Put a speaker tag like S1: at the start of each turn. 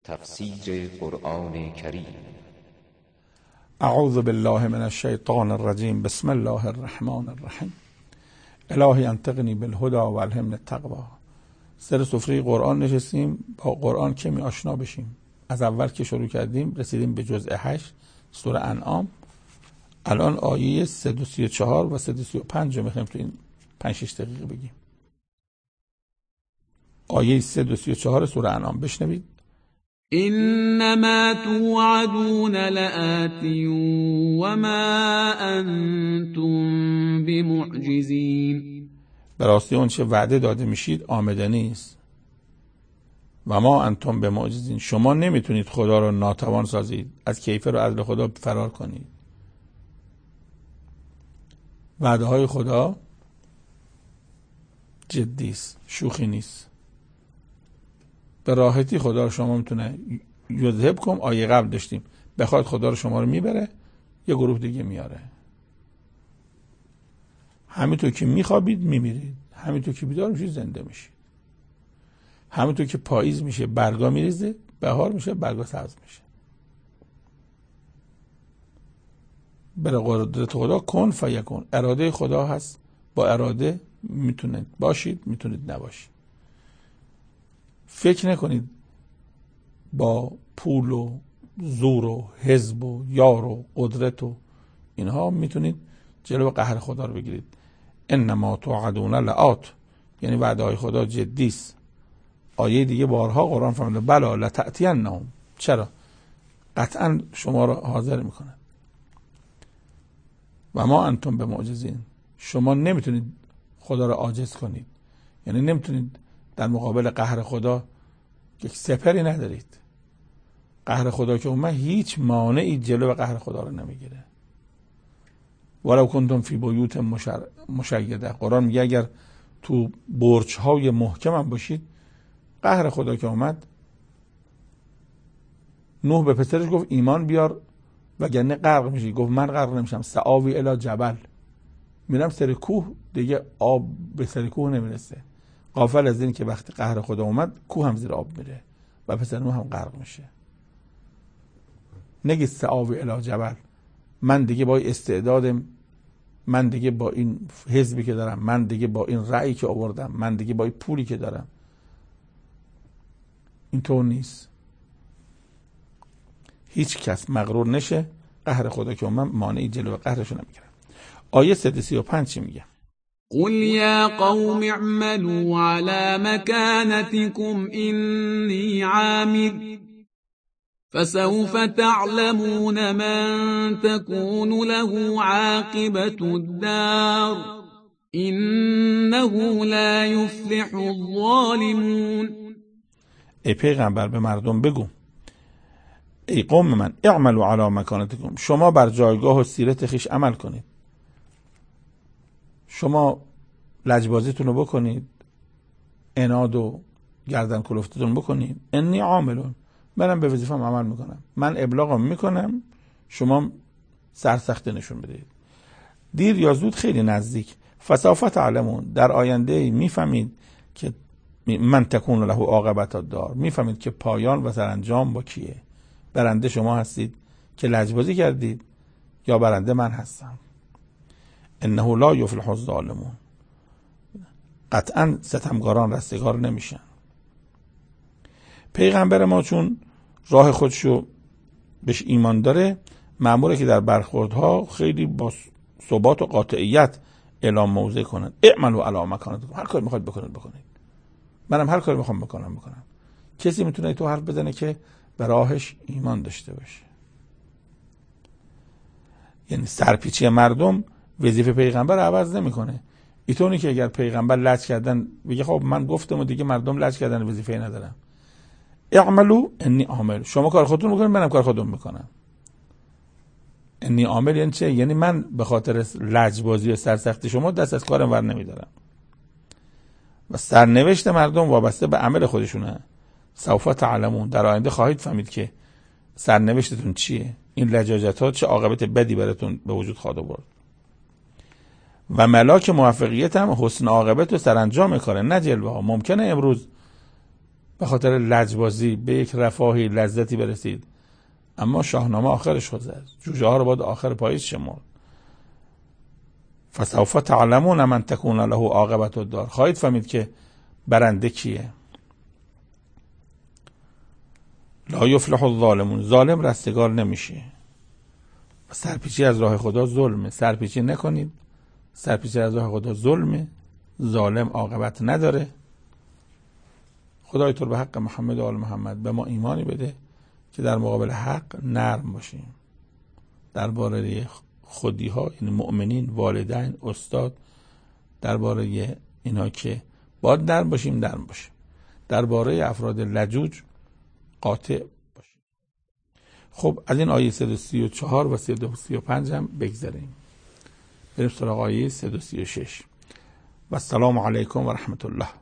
S1: تفسیر قرآن کریم.
S2: اعوذ بالله من الشیطان الرجیم. بسم الله الرحمن الرحیم. الهی انطقنی بالهدى و الهمنی التقوی. سر سفره قرآن نشستیم، با قرآن کمی آشنا بشیم. از اول که شروع کردیم رسیدیم به جزء 8 سوره انعام. الان آیه 334 و 335 رو میخوایم تو این 5-6 دقیقه بگیم. آیه 334 سوره انعام بشنوید.
S3: انما توعدون لآت وما انتم بمعجزین.
S2: به راستی اون چه وعده داده میشید آمده نیست. و ما انتم بمعجزین، شما نمیتونید خدا رو ناتوان سازید، از کیفر و عدل خدا فرار کنید. وعده های خدا جدی است، شوخی نیست. به راحتی خدا رو شما میتونه یذهب کن. آیه قبل داشتیم بخواد خدا رو شما رو میبره، یه گروه دیگه میاره. همینطور که میخوابید میمیرید، همینطور که بیدار میشید زنده میشید. همینطور که پاییز میشه برگا میریزه، بهار میشه برگا سبز میشه. برای قدرت خدا کن فیکون. اراده خدا هست، با اراده میتونید باشید، میتونید نباشید. فکر نکنید با پول و زور و حزب و یار و قدرت و اینها میتونید جلو قهر خدا رو بگیرید. انما توعدون لآت، یعنی وعده های خدا جدی است. آیه دیگه بارها قرآن فرموده بلا لتأتینهم، چرا؟ قطعا شما رو حاضر میکنه. و ما انتم بمعجزین، شما نمیتونید خدا رو عاجز کنید، یعنی نمیتونید در مقابل قهر خدا یک سپری ندارید. قهر خدا که اومد هیچ مانعی جلو قهر خدا رو نمیگیره. ولو کنتم فی بیوت مشیده، قرآن میگه اگر تو برج های محکم هم باشید، قهر خدا که اومد نوح به پسرش گفت ایمان بیار وگرنه غرق میشی. گفت من غرق نمیشم، سآوی الی جبل، میرم سر کوه، دیگه آب به سر کوه نمیرسه. غافل از این که وقتی قهر خدا اومد کوه هم زیر آب میره و پسر نوح هم غرق میشه. نگید سآوی الی جبل، من دیگه با استعدادم، من دیگه با این حزبی که دارم، من دیگه با این رأیی که آوردم، من دیگه با این پولی که دارم. اینطور نیست. هیچ کس مغرور نشه. قهر خدا که اومد مانعی جلو قهرشو نمیگیره. آیه 335 چی میگه؟
S3: قل یا قوم اعملوا على مكانتكم إني عامل فسوف تعلمون من تكون له عاقبة الدار إنه لا يفلح الظالمون.
S2: ای پیغمبر به مردم بگو، ای قوم من، اعملوا علی مکانتکم، شما بر جایگاه و سیرت خویش عمل کنید. شما لجبازیتون رو بکنید، عناد و گردن کلفتتون بکنید. انی عاملون، منم به وظیفه‌ام عمل میکنم، من ابلاغم میکنم، شما سرسختی نشون بدید. دیر یا زود خیلی نزدیک. فسوف تعلمون، در آینده میفهمید که من تکون له عاقبت الدار، میفهمید که پایان و سرانجام با کیه. برنده شما هستید که لجبازی کردید یا برنده من هستم. انه لا یفلح الظالمون، قطعا ستمگاران رستگار نمیشن. پیغمبر ما چون راه خودشو بهش ایمان داره، مأموره که در برخوردها خیلی با ثبات و قاطعیت اعلام موضع کنن. اعملوا علی مکانتکم، هر کاری میخواید بکنید. منم هر کاری میخوام بکنم. کسی میتونه تو حرف بزنه که به راهش ایمان داشته باشه؟ یعنی سرپیچی مردم وظیفه پیغمبر عوض نمیکنه. اینطوری که اگر پیغمبر لج کردن بگه خب من گفتم و دیگه مردم لج کردن وظیفه ندارن. اعملوا انی عامل، شما کار خودتون میکنید، منم کار خودم میکنم. انی عامل یعنی چه؟ یعنی من به خاطر لجبازی و سرسختی شما دست از کارم ور نمیدارم. و سرنوشت مردم وابسته به عمل خودشونه. سوف تعلمون، در آینده خواهید فهمید که سرنوشتتون چیه. این لجاجت ها چه عاقبت بدی براتون به وجود خواهد آورد. و ملاک موفقیت هم حسن عاقبت و سرانجام کاره، نه جلوه ها. ممکنه امروز به خاطر لجبازی به یک رفاهی لذتی برسید، اما شاهنامه آخرش خود است. جوجه ها رو باید آخر پاییز شمرد. فسوف تعلمون من تکون له عاقبة الدار. خواهید فهمید که برنده کیه. لا یفلح الظالمون. ظالم رستگار نمیشه. سرپیچی از راه خدا ظلمه. سرپیچی نکنید. سرپیچی از راه خدا ظلمه. ظالم عاقبت نداره. خدای تو به حق محمد و آل محمد به ما ایمانی بده که در مقابل حق نرم باشیم. درباره خودی ها، یعنی مؤمنین، والدین، استاد، درباره اینا که باید نرم باشیم نرم باشیم. درباره افراد لجوج قاطع باشیم. خب از این آیه 134 و 135 هم بگذاریم. بریم سراغ آیه 136. و السلام علیکم و رحمت الله.